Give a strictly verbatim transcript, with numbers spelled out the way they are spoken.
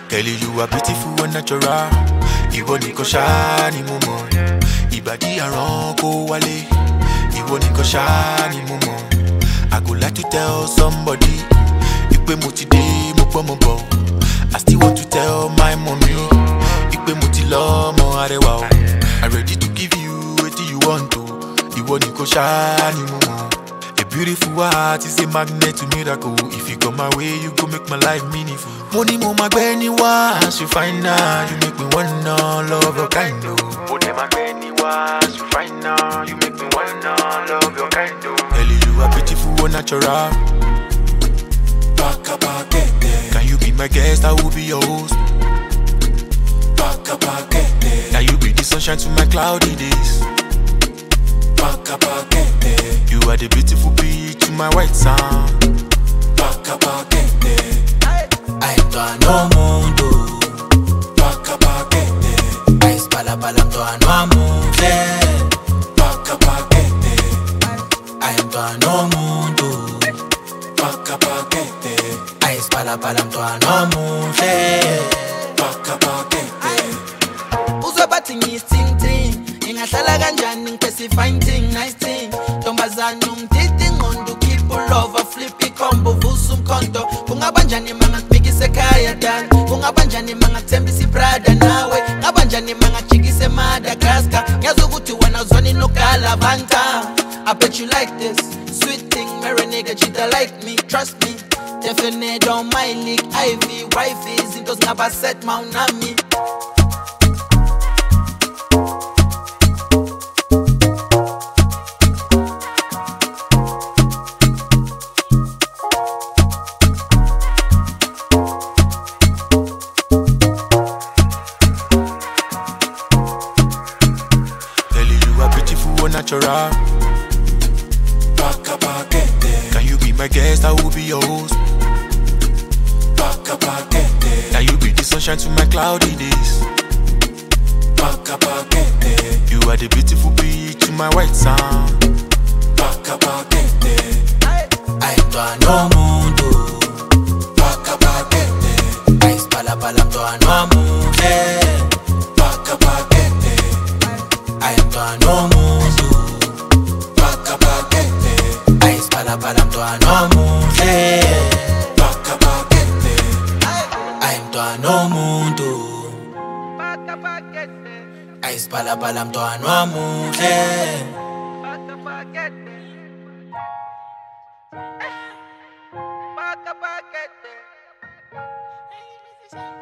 Kelly, you are beautiful and natural. Iwo niko shani mumo. Ibadi aron ko wale. Iwo niko shani mumo. I go like to tell somebody. Ipe moti de mo po mo bo. I still want to tell my mommy. Ipe moti lo mo arewa. I'm ready to give you what you want to. Iwo niko shani mumo. A beautiful heart is a magnet to miracle. If you come my way, you go make my life meaningful. Money mo magbe ni wa, as you find out, you make me wanna love your kind of. Money magbe ni wa, as you find out, you make me wanna love your kind of. Ellie, you are beautiful and natural. Baka pakete. Can you be my guest? I will be your host. Baka pakete. Can you be the sunshine to my cloudy days? Baka pakete. You are the beautiful beach to my white sand. Baka pakete. I don't know mundo. Baka pakete. I spala pala mto anwa mumfe. Baka pakete. I don't know mundo. Baka pakete. I spala pala mto anwa mumfe. Baka pakete. Uzwe bathi ngisting ting. Ingahlala kanjani ngipesi fine thing, nice thing. Tombazana umdidi ngondo keep all over flippy combo vusa umkhonto. Kungaba njani manga kubikise ekhaya dan. Kungaba njani manga kuthembisa ibrada nawe. Ngaba njani manga jikise Madagascar. Ngiyazi ukuthi wena uzwana inokala vanta. I bet you like this sweet thing, marry nigga cheater like me, trust me. Definitely don't mind leak Ivy, wifey, zintos ngaba set maunami. Natural. Baka pakete. Can you be my guest? I will be your host. Baka pakete. Can you be the sunshine to my cloudy days? Baka pakete. You are the beautiful beach to my white sand. Baka pakete. I don't know mundo. Baka pakete. I spala pala mto anwa mumfe. Baka pakete. I don't know mundo. Baka pakete. I spala pala mto anwa mumfe. Baka pakete. I don't know mundo. I spala pala mto anwa mumfe. Baka pakete.